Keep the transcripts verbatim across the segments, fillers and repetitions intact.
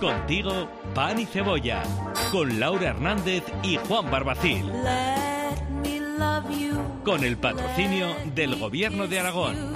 Contigo, Pan y Cebolla, con Laura Hernández y Juan Barbacil. Con el patrocinio del Gobierno de Aragón.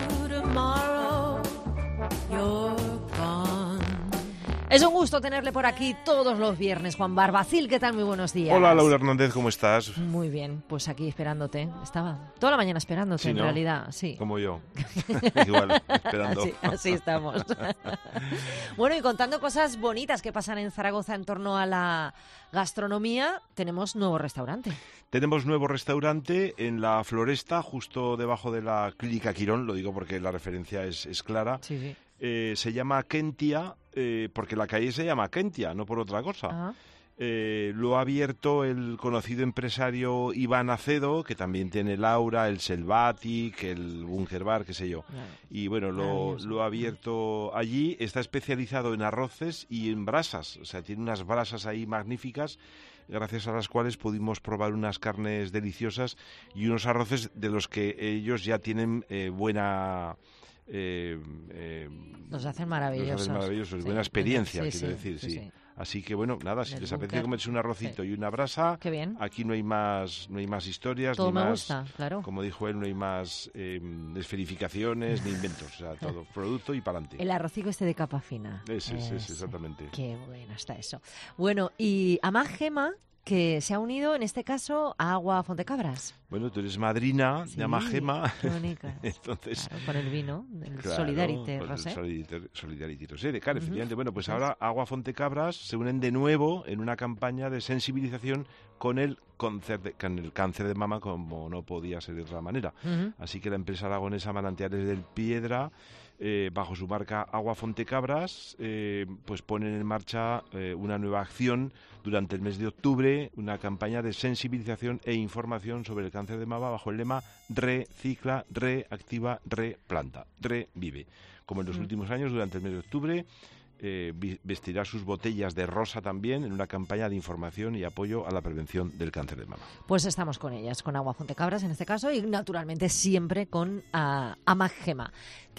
Es un gusto tenerle por aquí todos los viernes. Juan Barbacil, ¿qué tal? Muy buenos días. Hola, Laura Hernández, ¿cómo estás? Muy bien, pues aquí esperándote. Estaba toda la mañana esperándote, sí, en ¿no? realidad. Sí. Como yo. Igual, esperando. Así, así estamos. Bueno, y contando cosas bonitas que pasan en Zaragoza en torno a la gastronomía, tenemos nuevo restaurante. Tenemos nuevo restaurante en la Floresta, justo debajo de la Clínica Quirón, lo digo porque la referencia es, es clara. Sí, sí. Eh, se llama Kentia, eh, porque la calle se llama Kentia, no por otra cosa. Ajá. Eh, lo ha abierto el conocido empresario Iván Acedo, que también tiene Laura, el Selvatic, el Bunker Bar, qué sé yo. Claro. Y bueno, lo, lo ha abierto allí. Está especializado en arroces y en brasas. O sea, tiene unas brasas ahí magníficas, gracias a las cuales pudimos probar unas carnes deliciosas y unos arroces de los que ellos ya tienen eh, buena... Eh, eh, Nos hacen maravillosos. Nos hacen maravillosos, Sí. buena experiencia, Sí, quiero sí, decir, sí. sí, sí. Así que bueno, nada, si Del les apetece búnker. comerse un arrocito Sí. y una brasa, Qué bien. aquí no hay más, no hay más historias, Todo ni me más, gusta, claro. como dijo él, no hay más eh, desferificaciones ni inventos, o sea, todo producto y para adelante. El arrocico este de capa fina. Ese, ese, Ese. exactamente. Qué bueno está eso. Bueno, y Amag Gema, que se ha unido en este caso a Agua Fontecabras. Bueno, tú eres madrina Sí, de Amagema, qué bonita. entonces... Claro, con el vino, el Claro, Solidarity pues Rosé. el Solidarity, Solidarity Rosé, de cara, Ujú. efectivamente. Bueno, pues Eso es. ahora Agua Fontecabras se unen de nuevo en una campaña de sensibilización con el cáncer de, con el cáncer de mama, como no podía ser de otra manera. Ujú. Así que la empresa aragonesa Manantiales del Piedra, eh, bajo su marca Agua Fontecabras, eh, pues ponen en marcha eh, una nueva acción durante el mes de octubre, una campaña de sensibilización e información sobre el cáncer de mama bajo el lema Recicla, Reactiva, Replanta, Revive. Como en los Mm. últimos años, durante el mes de octubre, eh, vestirá sus botellas de rosa también en una campaña de información y apoyo a la prevención del cáncer de mama. Pues estamos con ellas, con Agua Fontecabras en este caso y naturalmente siempre con uh, Amag Gema,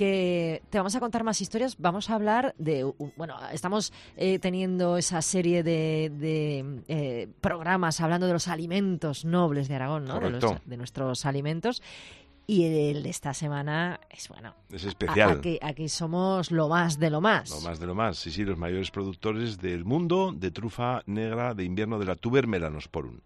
que te vamos a contar más historias. Vamos a hablar de, uh, bueno, estamos eh, teniendo esa serie de, de eh, programas hablando de los alimentos nobles de Aragón, ¿no? De, los, de nuestros alimentos. Y el de esta semana es, bueno... Es especial. A, aquí, aquí somos lo más de lo más. Lo más de lo más, sí, sí, los mayores productores del mundo de trufa negra de invierno de la Tuber melanosporum.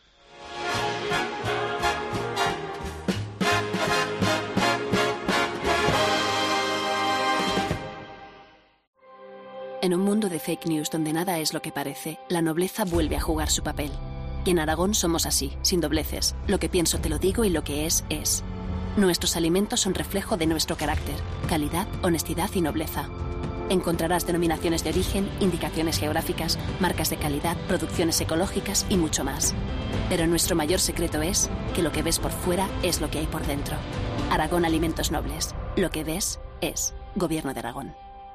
En un mundo de fake news donde nada es lo que parece, la nobleza vuelve a jugar su papel. Y en Aragón somos así, sin dobleces. Lo que pienso te lo digo y lo que es, es. Nuestros alimentos son reflejo de nuestro carácter, calidad, honestidad y nobleza. Encontrarás denominaciones de origen, indicaciones geográficas, marcas de calidad, producciones ecológicas y mucho más. Pero nuestro mayor secreto es que lo que ves por fuera es lo que hay por dentro. Aragón Alimentos Nobles. Lo que ves es Gobierno de Aragón.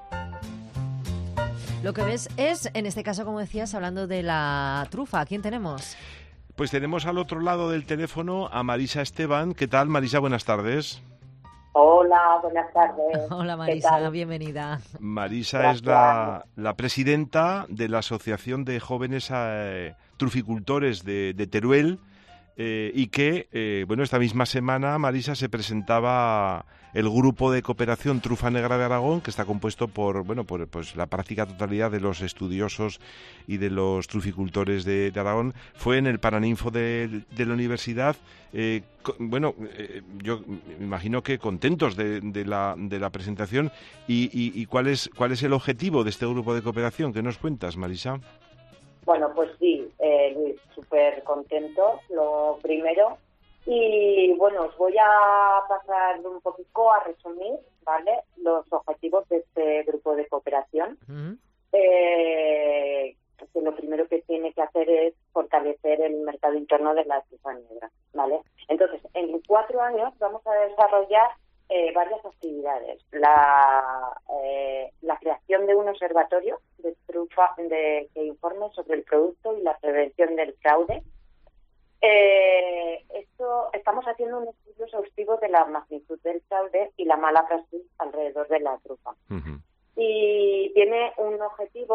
Lo que ves es, en este caso, como decías, hablando de la trufa. ¿A quién tenemos? Pues tenemos al otro lado del teléfono a Marisa Esteban. ¿Qué tal, Marisa? Buenas tardes. Hola, buenas tardes. Hola, Marisa, bienvenida. Marisa Gracias. es la, la presidenta de la Asociación de Jóvenes eh, Truficultores de, de Teruel eh, y que, eh, bueno, esta misma semana, Marisa, se presentaba el grupo de cooperación Trufa Negra de Aragón, que está compuesto por, bueno, por pues, la práctica totalidad de los estudiosos y de los truficultores de, de Aragón. Fue en el Paraninfo de, de la universidad. Eh, co- bueno, eh, yo me imagino que contentos de, de, la, de la presentación. ¿Y, y, y cuál es cuál es el objetivo de este grupo de cooperación? ¿Qué nos cuentas, Marisa? Bueno, pues sí, eh, Luis, súper contento, lo primero. Y bueno, os voy a pasar un poquito a resumir, ¿vale?, los objetivos de este grupo de cooperación. Uh-huh. Eh, que lo primero que tiene que hacer es fortalecer el mercado interno de la trufa negra, ¿vale? Entonces, en cuatro años vamos a desarrollar eh, varias actividades. La, eh, la creación de un observatorio de trufa de, que informe sobre el producto y la prevención del fraude. Eh, esto estamos haciendo un estudio exhaustivo de la magnitud del fraude y la mala praxis alrededor de la trufa. Uh-huh. Y tiene un objetivo que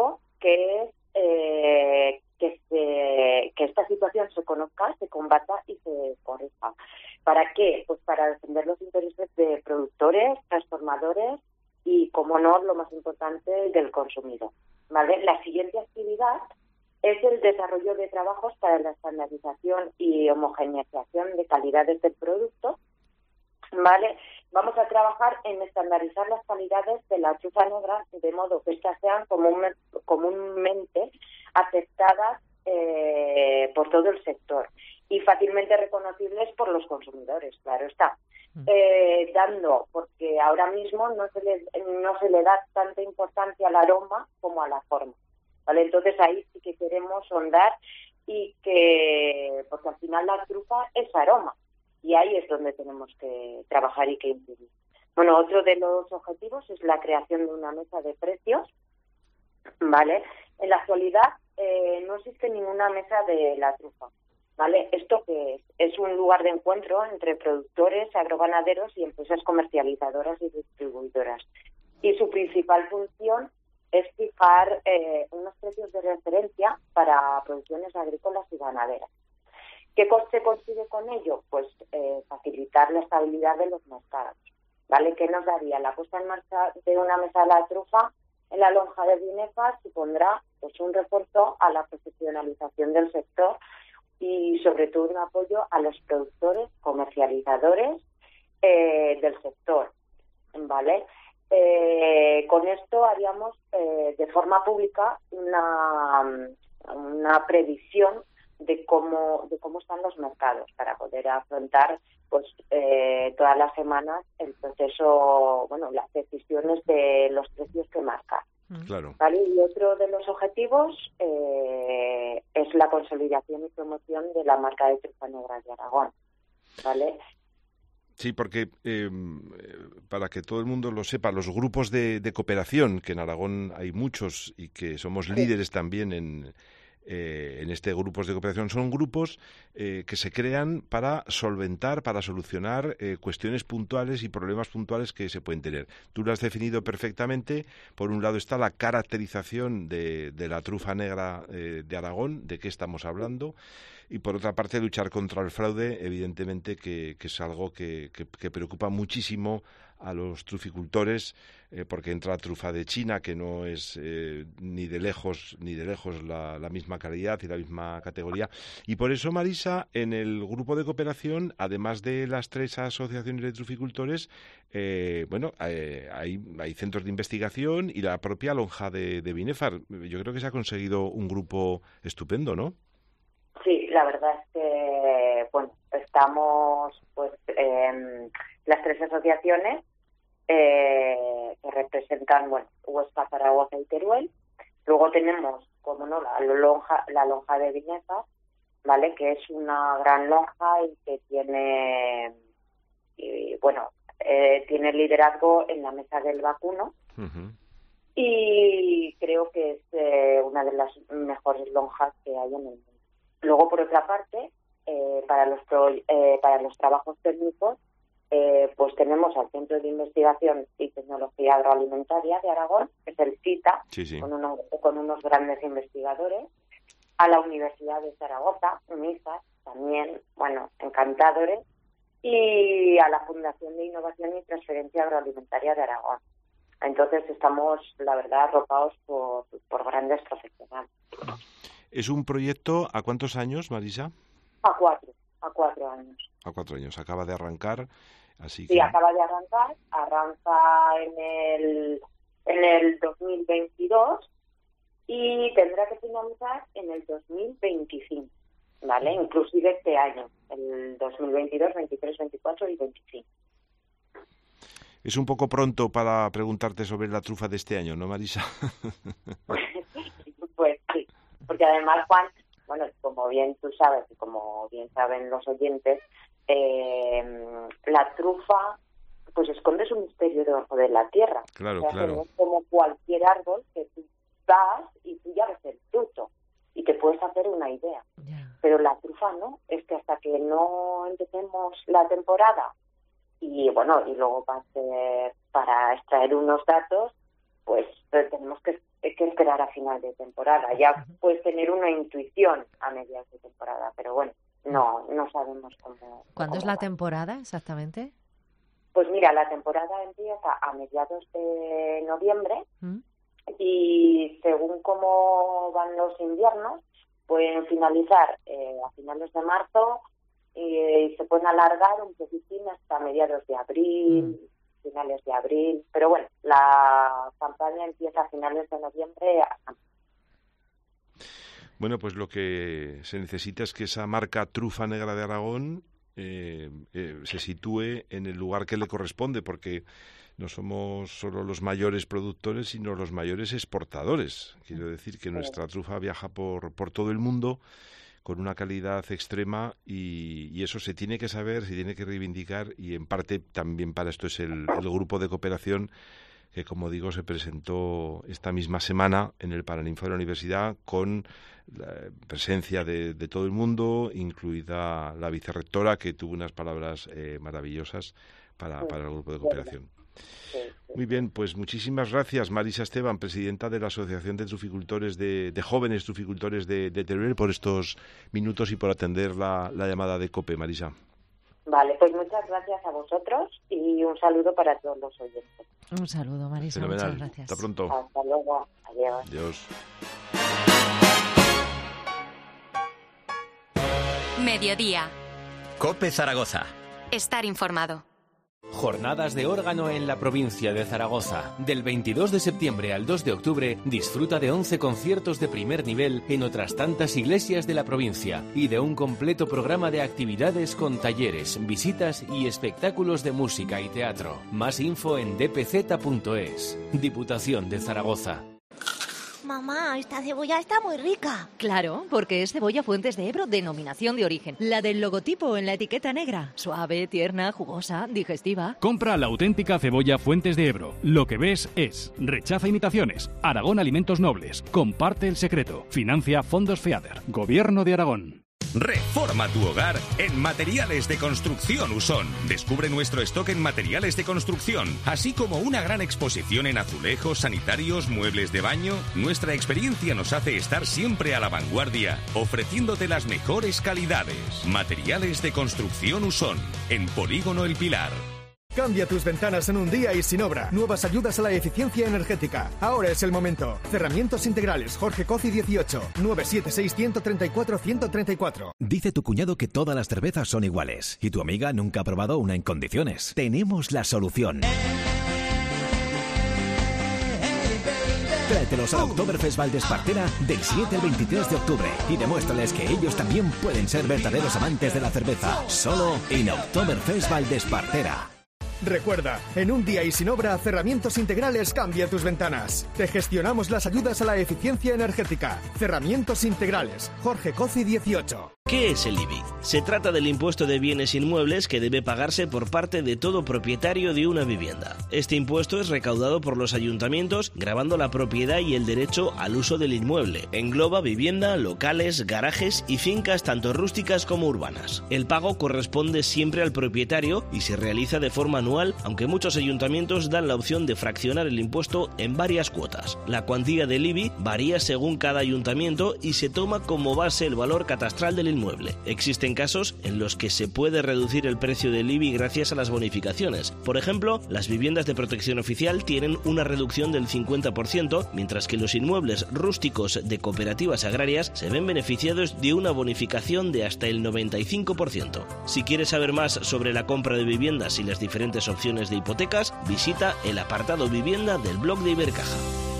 que es eh, que, se, que esta situación se conozca, se combata y se corrija. ¿Para qué? Pues para defender los intereses de productores, transformadores y, como no, lo más importante, del consumidor. ¿Vale? La siguiente actividad es el desarrollo de trabajos para la estandarización y homogeneización de calidades del producto. ¿Vale? Vamos a trabajar en estandarizar las calidades de la trufa negra de modo que éstas sean común, comúnmente aceptadas eh, por todo el sector y fácilmente reconocibles por los consumidores, claro está. Eh, dando, porque ahora mismo no se le no se le da tanta importancia al aroma como a la forma, ¿vale? Entonces ahí sí que queremos sondar y que, porque al final la trufa es aroma y ahí es donde tenemos que trabajar y que incidir. Bueno, otro de los objetivos es la creación de una mesa de precios, ¿vale? En la actualidad eh, no existe ninguna mesa de la trufa, ¿vale? ¿Esto qué es? Es un lugar de encuentro entre productores, agroganaderos y empresas comercializadoras y distribuidoras. Y su principal función es fijar eh, unos precios de referencia para producciones agrícolas y ganaderas. ¿Qué se consigue con ello? Pues eh, facilitar la estabilidad de los mercados, ¿vale? ¿Qué nos daría? La puesta en marcha de una mesa de la trufa en la lonja de Binefar supondrá pues un refuerzo a la profesionalización del sector y sobre todo un apoyo a los productores, comercializadores eh, del sector, ¿vale? Eh, con esto haríamos eh, de forma pública una, una previsión de cómo de cómo están los mercados para poder afrontar pues eh, todas las semanas el proceso, bueno, las decisiones de los precios que marcan. Claro. ¿Vale? Y otro de los objetivos eh, es la consolidación y promoción de la marca de trufa negra de Aragón, ¿vale? Sí, porque eh, para que todo el mundo lo sepa, los grupos de, de cooperación, que en Aragón hay muchos y que somos líderes también en, eh, en este grupos de cooperación, son grupos eh, que se crean para solventar, para solucionar eh, cuestiones puntuales y problemas puntuales que se pueden tener. Tú lo has definido perfectamente. Por un lado está la caracterización de, de la trufa negra eh, de Aragón, de qué estamos hablando. Y por otra parte, luchar contra el fraude, evidentemente que, que es algo que, que, que preocupa muchísimo a los truficultores, eh, porque entra trufa de China, que no es eh, ni de lejos ni de lejos la, la misma calidad y la misma categoría. Y por eso, Marisa, en el grupo de cooperación, además de las tres asociaciones de truficultores, eh, bueno, eh, hay, hay centros de investigación y la propia lonja de, de Binefar. Yo creo que se ha conseguido un grupo estupendo, ¿no? Sí, la verdad es que, bueno, estamos pues en las tres asociaciones eh, que representan, bueno, Huesca, Zaragoza y Teruel. Luego tenemos, como no, la lonja, la lonja de Binefar, ¿vale? Que es una gran lonja y que tiene, y, bueno, eh, tiene liderazgo en la mesa del vacuno. Uh-huh. Y creo que es eh, una de las mejores lonjas que hay en el mundo. Luego, por otra parte, eh, para los pro, eh, para los trabajos técnicos, eh, pues tenemos al Centro de Investigación y Tecnología Agroalimentaria de Aragón, que es el CITA, sí, sí. Con, uno, con unos grandes investigadores, a la Universidad de Zaragoza, UNIZAR, también, bueno, encantadores, y a la Fundación de Innovación y Transferencia Agroalimentaria de Aragón. Entonces estamos, la verdad, arropados por, por grandes profesionales. ¿Es un proyecto a cuántos años, Marisa? A cuatro, a cuatro años. A cuatro años, acaba de arrancar, así sí, que... acaba de arrancar, arranca en el, en el dos mil veintidós y tendrá que finalizar en el dos mil veinticinco, ¿vale? Inclusive este año, el dos mil veintidós, veintitrés, veinticuatro y veinticinco. Es un poco pronto para preguntarte sobre la trufa de este año, ¿no, Marisa? Pues sí, porque además, Juan, bueno, como bien tú sabes y como bien saben los oyentes, eh, la trufa pues esconde su misterio debajo de la tierra. Claro, o sea, claro. No es como cualquier árbol que tú das y tú ya ves el fruto y te puedes hacer una idea. Yeah. Pero la trufa no, es que hasta que no empecemos la temporada y bueno, y luego va a ser para extraer unos datos, pues tenemos que que esperar a final de temporada. Ya puedes tener una intuición a mediados de temporada, pero bueno, no, no sabemos cómo. ¿Cuándo cómo es la va. temporada exactamente? Pues mira, la temporada empieza a mediados de noviembre ¿Mm? y según cómo van los inviernos, pueden finalizar eh, a finales de marzo y, y se pueden alargar un poquitín hasta mediados de abril, mm. finales de abril. Pero bueno, la campaña empieza a finales de noviembre. A... Bueno, pues lo que se necesita es que esa marca Trufa Negra de Aragón Eh, eh, se sitúe en el lugar que le corresponde, porque no somos solo los mayores productores, sino los mayores exportadores. Quiero decir que nuestra trufa viaja por, por todo el mundo con una calidad extrema y, y eso se tiene que saber, se tiene que reivindicar, y en parte también para esto es el, el grupo de cooperación que, como digo, se presentó esta misma semana en el Paraninfo de la Universidad con la presencia de, de todo el mundo, incluida la vicerrectora, que tuvo unas palabras eh, maravillosas para, para el grupo de cooperación. Muy bien, pues muchísimas gracias, Marisa Esteban, presidenta de la Asociación de Truficultores de, de Jóvenes Truficultores de, de Teruel, por estos minutos y por atender la, la llamada de COPE, Marisa. Vale, pues muchas gracias a vosotros y un saludo para todos los oyentes. Un saludo, Marisa. Fenomenal. Muchas gracias. Hasta pronto. Hasta luego. Adiós. Adiós. Mediodía. COPE Zaragoza. Estar informado. Jornadas de órgano en la provincia de Zaragoza. Del veintidós de septiembre al dos de octubre, disfruta de once conciertos de primer nivel en otras tantas iglesias de la provincia y de un completo programa de actividades con talleres, visitas y espectáculos de música y teatro. Más info en d p z punto es. Diputación de Zaragoza. Mamá, esta cebolla está muy rica. Claro, porque es cebolla Fuentes de Ebro, denominación de origen. La del logotipo en la etiqueta negra. Suave, tierna, jugosa, digestiva. Compra la auténtica cebolla Fuentes de Ebro. Lo que ves es. Rechaza imitaciones. Aragón Alimentos Nobles. Comparte el secreto. Financia Fondos FEADER. Gobierno de Aragón. Reforma tu hogar en Materiales de Construcción Usón. Descubre nuestro stock en materiales de construcción, así como una gran exposición en azulejos, sanitarios, muebles de baño. Nuestra experiencia nos hace estar siempre a la vanguardia, ofreciéndote las mejores calidades. Materiales de Construcción Usón, en Polígono El Pilar. Cambia tus ventanas en un día y sin obra. Nuevas ayudas a la eficiencia energética. Ahora es el momento. Cerramientos integrales Jorge Coci dieciocho, nueve siete seis, uno tres cuatro, uno tres cuatro. Dice tu cuñado que todas las cervezas son iguales y tu amiga nunca ha probado una en condiciones. Tenemos la solución. Tráetelos a Oktoberfest Valdespartera del siete al veintitrés de octubre y demuéstrales que ellos también pueden ser verdaderos amantes de la cerveza. Solo en Oktoberfest Valdespartera. Recuerda, en un día y sin obra, Cerramientos Integrales cambia tus ventanas. Te gestionamos las ayudas a la eficiencia energética. Cerramientos Integrales, Jorge Coci dieciocho. ¿Qué es el I B I? Se trata del impuesto de bienes inmuebles que debe pagarse por parte de todo propietario de una vivienda. Este impuesto es recaudado por los ayuntamientos gravando la propiedad y el derecho al uso del inmueble. Engloba vivienda, locales, garajes y fincas tanto rústicas como urbanas. El pago corresponde siempre al propietario y se realiza de forma anual, aunque muchos ayuntamientos dan la opción de fraccionar el impuesto en varias cuotas. La cuantía del I B I varía según cada ayuntamiento y se toma como base el valor catastral del inmueble. Existen casos en los que se puede reducir el precio del I B I gracias a las bonificaciones. Por ejemplo, las viviendas de protección oficial tienen una reducción del cincuenta por ciento, mientras que los inmuebles rústicos de cooperativas agrarias se ven beneficiados de una bonificación de hasta el noventa y cinco por ciento. Si quieres saber más sobre la compra de viviendas y las diferentes opciones de hipotecas, visita el apartado vivienda del blog de Ibercaja.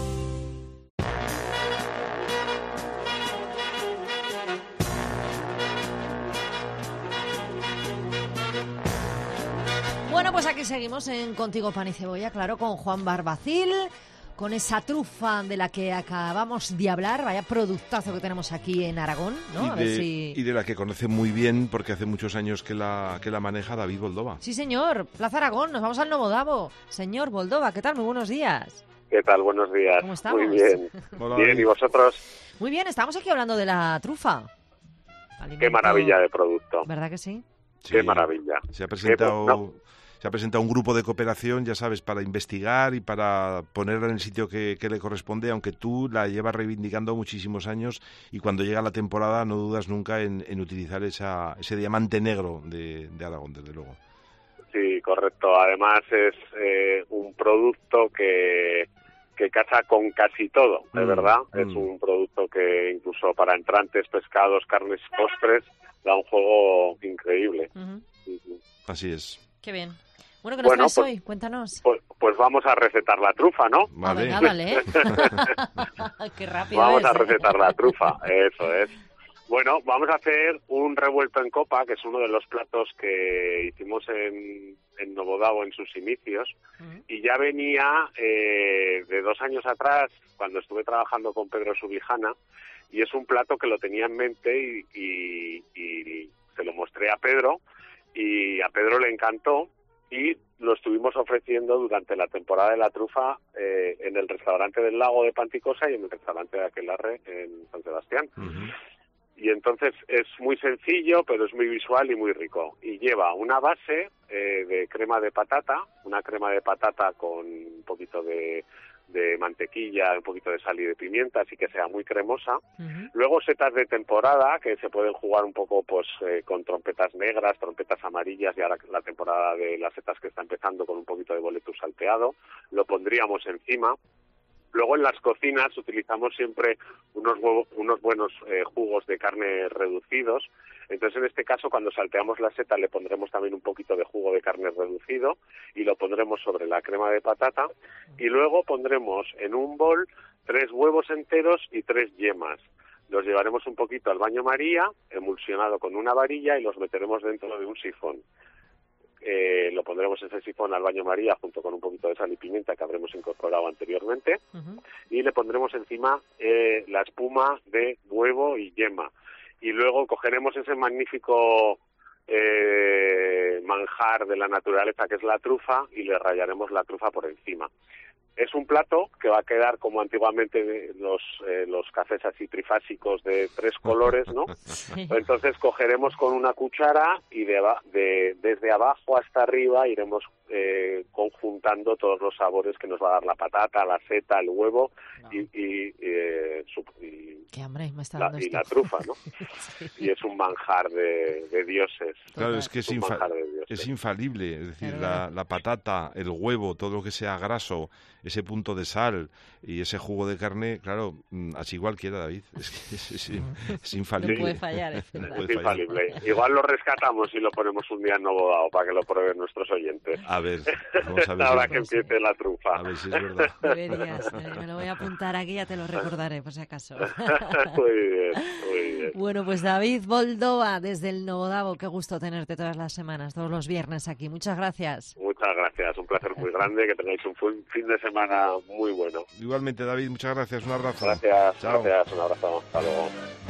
Bueno, pues aquí seguimos en Contigo Pan y Cebolla, claro, con Juan Barbacil, con esa trufa de la que acabamos de hablar, vaya productazo que tenemos aquí en Aragón, ¿no? Y, A de, ver si... y de la que conoce muy bien, porque hace muchos años que la, que la maneja David Boldova. Sí, señor, Plaza Aragón, nos vamos al Novo Davo. Señor Boldova, ¿qué tal? Muy buenos días. ¿Qué tal? Buenos días. ¿Cómo estamos? Muy bien. Hola, bien, David. ¿y vosotros? Muy bien, estamos aquí hablando de la trufa. Alimento... Qué maravilla de producto. ¿Verdad que sí? Sí, Qué maravilla. Se ha presentado... Qué, no. Se se ha presentado un grupo de cooperación, ya sabes, para investigar y para ponerla en el sitio que, que le corresponde, aunque tú la llevas reivindicando muchísimos años y cuando llega la temporada no dudas nunca en, en utilizar esa, ese diamante negro de, de Aragón, desde luego. Sí, correcto. Además es eh, un producto que... que casa con casi todo, de mm, verdad. Mm. Es un producto que incluso para entrantes, pescados, carnes y postres da un juego increíble. Uh-huh. Uh-huh. Así es. Qué bien. Bueno, ¿qué nos bueno, traes pues, hoy? Cuéntanos. Pues, pues vamos a recetar la trufa, ¿no? Vale. Venga, dale, ¿eh? Qué rápido Vamos es, a recetar ¿eh? la trufa, eso es. Bueno, vamos a hacer un revuelto en copa, que es uno de los platos que hicimos en, en Novodavo en sus inicios, uh-huh. y ya venía eh, de dos años atrás, cuando estuve trabajando con Pedro Subijana, y es un plato que lo tenía en mente y, y, y se lo mostré a Pedro, y a Pedro le encantó, y lo estuvimos ofreciendo durante la temporada de la trufa eh, en el restaurante del Lago de Panticosa y en el restaurante de Aquelarre en San Sebastián. Uh-huh. Y entonces es muy sencillo, pero es muy visual y muy rico. Y lleva una base eh, de crema de patata, una crema de patata con un poquito de, de mantequilla, un poquito de sal y de pimienta, así que sea muy cremosa. Uh-huh. Luego setas de temporada, que se pueden jugar un poco pues eh, con trompetas negras, trompetas amarillas, y ahora la temporada de las setas que está empezando con un poquito de boletus salteado. Lo pondríamos encima. Luego en las cocinas utilizamos siempre unos huevos, unos buenos eh, jugos de carne reducidos. Entonces en este caso cuando salteamos la seta le pondremos también un poquito de jugo de carne reducido y lo pondremos sobre la crema de patata. Y luego pondremos en un bol tres huevos enteros y tres yemas. Los llevaremos un poquito al baño María, emulsionado con una varilla, y los meteremos dentro de un sifón. Eh, lo pondremos ese sifón al baño María junto con un poquito de sal y pimienta que habremos incorporado anteriormente, uh-huh. y le pondremos encima eh, la espuma de huevo y yema, y luego cogeremos ese magnífico eh, manjar de la naturaleza que es la trufa y le rallaremos la trufa por encima. Es un plato que va a quedar como antiguamente los eh, los cafés así trifásicos de tres colores, ¿no? Sí. Entonces cogeremos con una cuchara y de, de desde abajo hasta arriba iremos eh, conjuntando todos los sabores que nos va a dar la patata, la seta, el huevo, no. y, y, eh, su, y, Qué hambre me está la, dando y esto. la trufa, ¿no? Sí. Y es un manjar de, de dioses. Claro, es que es, un infa- de es infalible, es decir, la, la patata, el huevo, todo lo que sea graso, ese punto de sal y ese jugo de carne, claro, así cualquiera, David, es, que es, es, es infalible. No puede fallar, es no verdad. Es infalible. Igual lo rescatamos y lo ponemos un día en Novodao para que lo prueben nuestros oyentes. A ver, vamos a ver. Ahora si que empiece la trufa. A ver si es verdad. Deberías, me lo voy a apuntar aquí, ya te lo recordaré, por si acaso. Muy bien, muy bien. Bueno, pues David Boldoa, desde el Novodao, qué gusto tenerte todas las semanas, todos los viernes aquí. Muchas gracias. Muchas gracias, un placer muy grande, que tengáis un fin de semana muy bueno. Igualmente, David, muchas gracias, un abrazo. Gracias, Chao. gracias, un abrazo, hasta luego.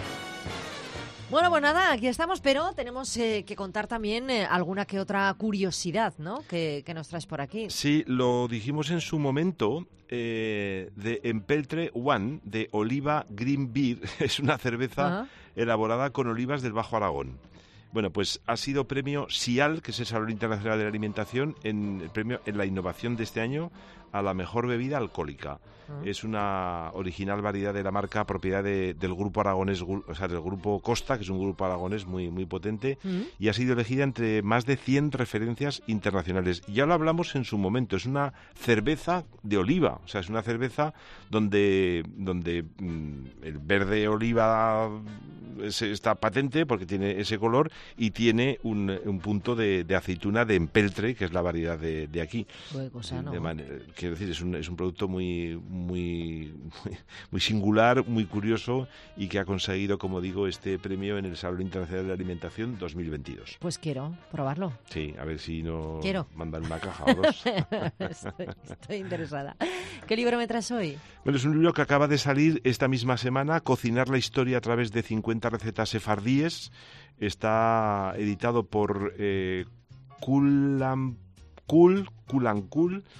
Bueno, pues nada, aquí estamos, pero tenemos eh, que contar también eh, alguna que otra curiosidad, ¿no?, que, que nos traes por aquí. Sí, lo dijimos en su momento, eh, de Empeltre One, de Oliva Green Beer, es una cerveza uh-huh. elaborada con olivas del Bajo Aragón. Bueno, pues ha sido premio SIAL, que es el Salón Internacional de la Alimentación, en el premio en la innovación de este año a la mejor bebida alcohólica. Uh-huh. Es una original variedad de la marca, propiedad de, del grupo aragonés, o sea, del grupo Costa, que es un grupo aragonés muy muy potente, uh-huh. y ha sido elegida entre más de cien referencias internacionales. Ya lo hablamos en su momento, es una cerveza de oliva, o sea, es una cerveza donde donde mmm, el verde oliva es, está patente porque tiene ese color y tiene un, un punto de, de aceituna de Empeltre, que es la variedad de, de aquí. Qué cosa, ¿no? De man- quiero decir, es un, es un producto muy, muy, muy singular, muy curioso y que ha conseguido, como digo, este premio en el Salón Internacional de la Alimentación dos mil veintidós. Pues quiero probarlo. Sí, a ver si no quiero. mandan una caja o dos. estoy, estoy interesada. ¿Qué libro me traes hoy? Bueno, es un libro que acaba de salir esta misma semana, Cocinar la historia a través de cincuenta recetas sefardíes. Está editado por eh, Kulankul, Kulankul,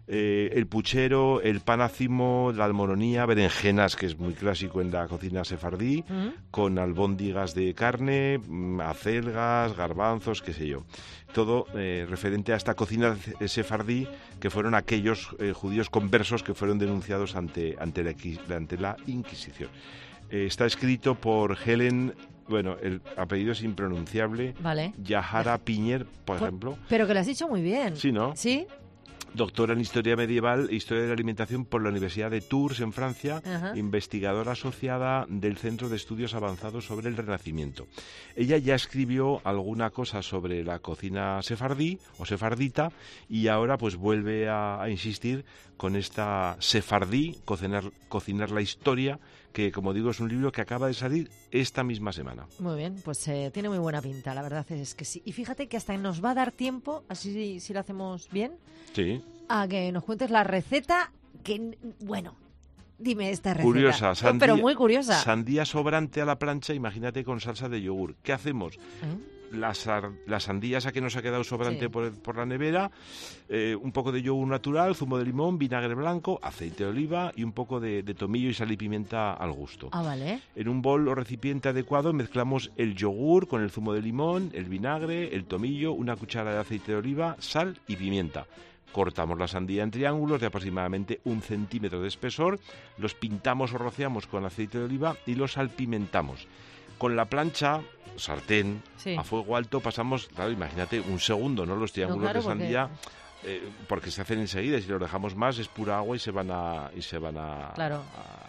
Eh, el puchero, el panacimo, la almoronía, berenjenas, que es muy clásico en la cocina sefardí, mm. con albóndigas de carne, acelgas, garbanzos, qué sé yo. Todo eh, referente a esta cocina sefardí, que fueron aquellos eh, judíos conversos que fueron denunciados ante, ante, la, ante la Inquisición. Eh, está escrito por Helen... Bueno, el apellido es impronunciable. Vale. Yahara Piñer, por pues, ejemplo. Pero que lo has dicho muy bien. Sí, ¿no? Sí. Doctora en Historia Medieval e Historia de la Alimentación por la Universidad de Tours, en Francia, Ajá. investigadora asociada del Centro de Estudios Avanzados sobre el Renacimiento. Ella ya escribió alguna cosa sobre la cocina sefardí o sefardita y ahora pues vuelve a, a insistir con esta sefardí, cocinar, cocinar la historia, que como digo es un libro que acaba de salir esta misma semana. Muy bien, pues eh, tiene muy buena pinta, la verdad es que sí. Y fíjate que hasta nos va a dar tiempo, así si lo hacemos bien, sí. a que nos cuentes la receta, que bueno, dime esta receta. Curiosa, sandía, pero muy curiosa. Sandía sobrante a la plancha, imagínate con salsa de yogur. ¿Qué hacemos? ¿Eh? La, sar, la sandía esa que nos ha quedado sobrante sí. por, por la nevera, eh, un poco de yogur natural, zumo de limón, vinagre blanco, aceite de oliva y un poco de, de tomillo y sal y pimienta al gusto. Ah, vale. En un bol o recipiente adecuado mezclamos el yogur con el zumo de limón, el vinagre, el tomillo, una cuchara de aceite de oliva, sal y pimienta. Cortamos la sandía en triángulos de aproximadamente un centímetro de espesor, los pintamos o rociamos con aceite de oliva y los salpimentamos. Con la plancha, sartén, sí. a fuego alto, pasamos, claro, imagínate, un segundo, ¿no? Los triángulos no, claro, de sandía, porque... Eh, porque se hacen enseguida, y si los dejamos más es pura agua y se van a, y se van a, claro.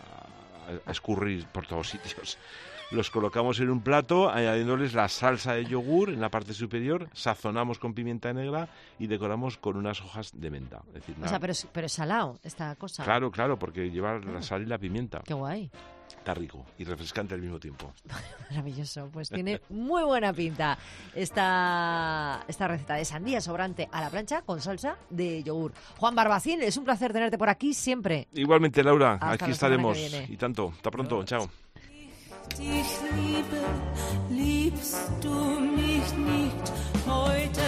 a, a escurrir por todos sitios. Los colocamos en un plato, añadiéndoles la salsa de yogur en la parte superior, sazonamos con pimienta negra y decoramos con unas hojas de menta. Es decir, o sea, pero es, pero es salado esta cosa. Claro, claro, porque lleva la sal y la pimienta. Qué guay. Está rico y refrescante al mismo tiempo. Maravilloso, pues tiene muy buena pinta esta, esta receta de sandía sobrante a la plancha con salsa de yogur. Juan Barbacín, es un placer tenerte por aquí siempre. Igualmente, Laura, hasta aquí estaremos. Y tanto, hasta pronto, chao. Dich liebe, liebst du mich nicht heute?